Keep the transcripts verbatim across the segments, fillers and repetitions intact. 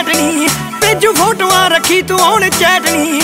चैटनी भेजू फोटोआं रखी तू हुण चैटनी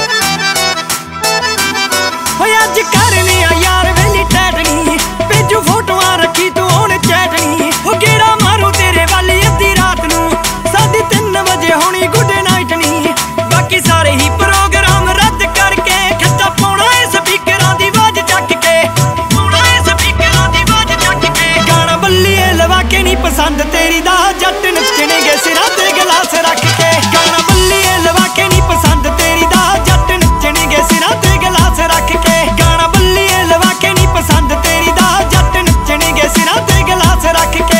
अज करनी आ यार वेली टैटनी भेजू फोटोआं रखी तू हुण चैटनी गेड़ा मारू तेरे वाली अद्धी रात नू साढ़े तीन बजे होनी गुड नाइट नी बाकी सारे ही प्रोग्राम रद्द करके खत्ता पाउणा है स्पीकरां दी आवाज चक के पाउणा है स्पीकरां दी आवाज चक के गाना बल्लीए लवा के नहीं पसंद तेरी दा जट नचने गए सिरां ते गलास रख के गाना बल्लीए लवा के नहीं पसंद तेरी दा जट नचने गए सिरां ते गलास रख के गाना बल्लीए लवा के नहीं पसंद तेरी दा जट नचने गए सिरां ते गलास रख के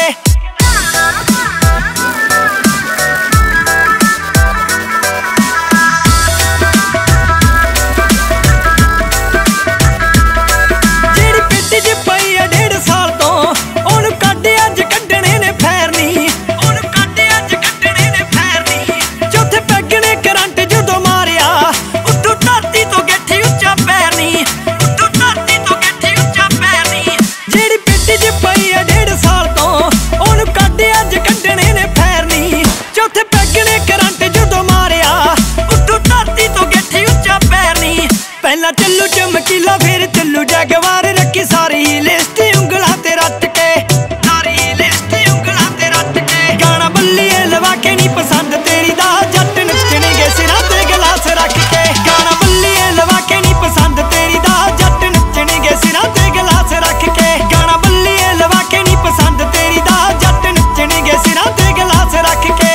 पहला चलू चमकीला फिर चलू जगवार रखी सारी लिस्ट उंगलां ते रट के सारी लिस्ट उंगलां ते रट के गाना बल्लीए लवा के नहीं पसंद तेरी दा जट नचने गए सिरां ते गलास रख के गाना बल्लीए लवा के नहीं पसंद तेरी दा जट नचने गए सिरां ते गलास रख के गाना बल्लीए लवा के नहीं पसंद तेरी दा जट नचने गए सिरां ते गलास रख के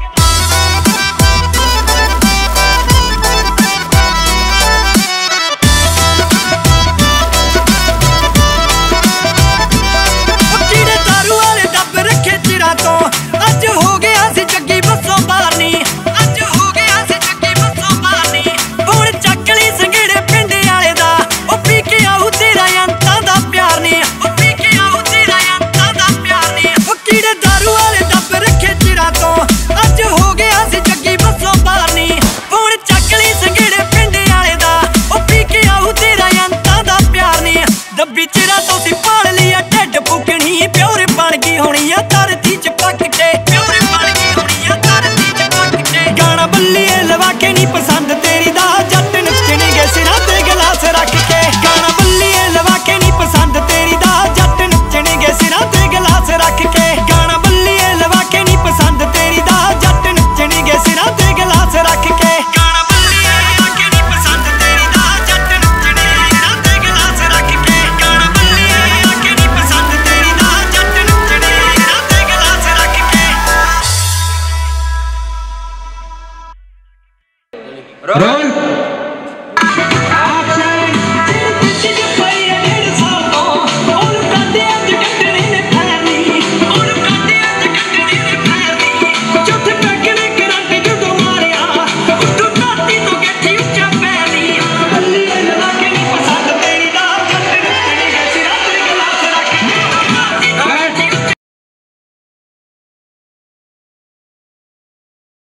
चिरा तो सी पाल लिया ढिड पुगनी प्योर बन गई होनी आ धरती च पक के प्योर बन गई होनी आ धरती च पक के गाना बल्लीए लवा के नहीं पसंद तेरी दा जट नचने गए सिरां ते गलास रख के गाना बल्लीए लवा के नहीं पसंद तेरी दा जट नचने गए सिरां ते गलास रख के गाना बल्लीए लवा के नहीं पसंद तेरी दा जट नचने गए सिरां ते गलास रख के गाना बल्लीए लवा के नहीं पसंद तेरी दा जट नचने सिरां ते गलास रख के गाना रोल